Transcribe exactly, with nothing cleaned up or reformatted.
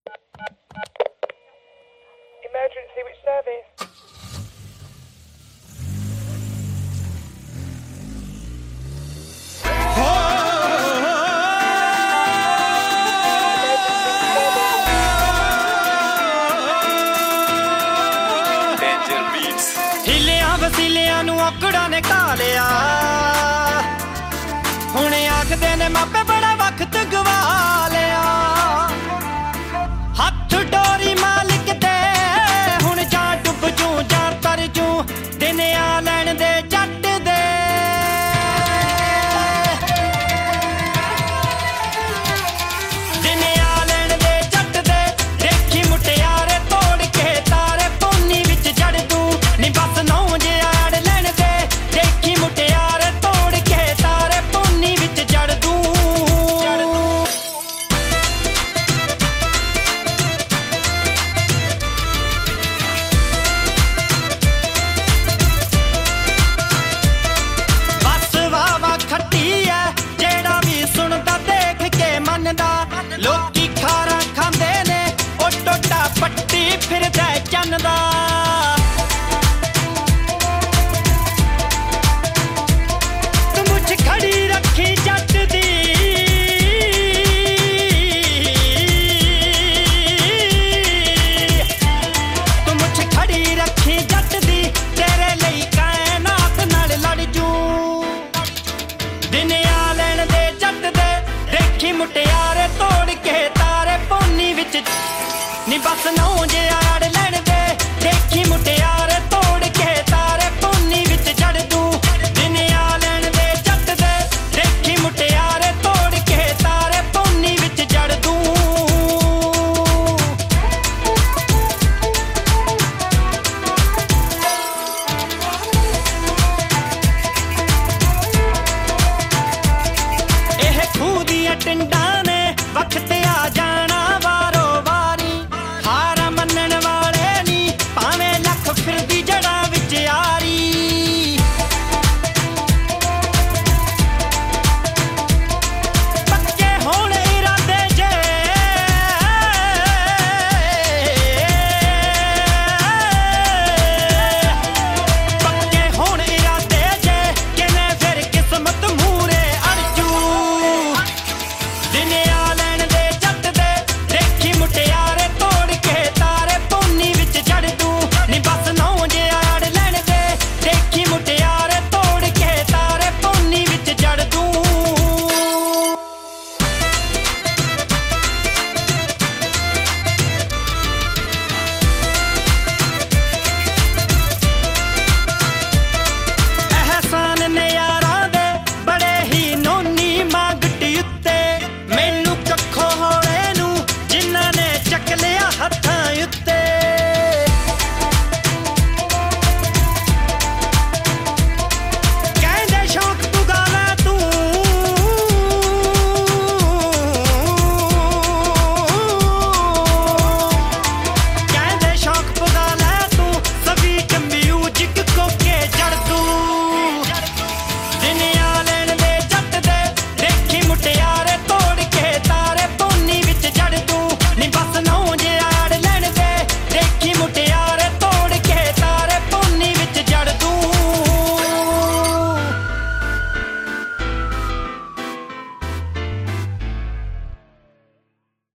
Emergency, which service? ਹਿੱਲਿਆਂ ਵਸੀਲਿਆਂ ਨੂੰ ਔਕੜਾਂ ਨੇ ਘਾ ਲਿਆ ਹੁਣ ਆਖਦੇ ਨੇ ਮਾਪੇ ਬੜਾ ਵਕਤ ਗਵਾ ਲਿਆ ਹੱਥ ਡੋਰੀ ਮਾਲਿਕ ਦੇ ਹੁਣ ਜਾਂ ਡੁੱਬ ਜੂ ਜਾਂ ਤਰ ਜੂ ਦਿਨ ਆ ਲੈਣ ਦੇ ਜੱਟ ਦੇ ਦਿਨ ਆ ਲੈਣ ਦੇ ਜੱਟ ਦੇ ਦੇਖੀ ਮੁਟਿਆਰੇ ਤੋੜ ਕੇ ਤਾਰੇ ਪੋਨੀ ਵਿੱਚ ਜੜ ਦੂੰ ਨੀ ਬਸ ਨੌ ਜਿਆੜ ਲੈਣ ਦੇ ਦੇਖੀ ਮੁਟਿਆਰੇ ਤੋੜ ਕੇ ਤਾਰੇ ਪੋਨੀ ਵਿੱਚ ਜੜ ਦੂੰ ਬਸ ਵਾਵਾ ਖੱਟੀ ਐ ਜਿਹੜਾ ਵੀ ਸੁਣਦਾ ਦੇਖ ਕੇ ਮੰਨਦਾ ਲੋਕੀ ਖਾਰਾਂ ਖਾਂਦੇ ਨੇ ਉਹ ਟੋਟਾ ਪੱਟੀ ਫਿਰਦਾ ਚੰਨ ਦਾ ਤੂੰ ਮੁੱਛ ਖੜੀ ਰੱਖੀ ਜੱਟ ਦੀ ਤੂੰ ਮੁੱਛ ਖੜੀ ਰੱਖੀ ਜੱਟ ਦੀ ਤੇਰੇ ਲਈ ਕਾਇਨਾਤ ਨਾਲ ਲੜ ਜੂ ਦਿਨ ਆ ਲੈਣ ਦੇ ਜੱਟ ਦੇ ਦੇਖੀ ਮੁਟਿਆਰੇ ਤੋੜ ਕੇ ਤਾਰੇ ਪੋਨੀ ਵਿੱਚ ਨੀ ਬਸ ਨੌ ਜਿਆ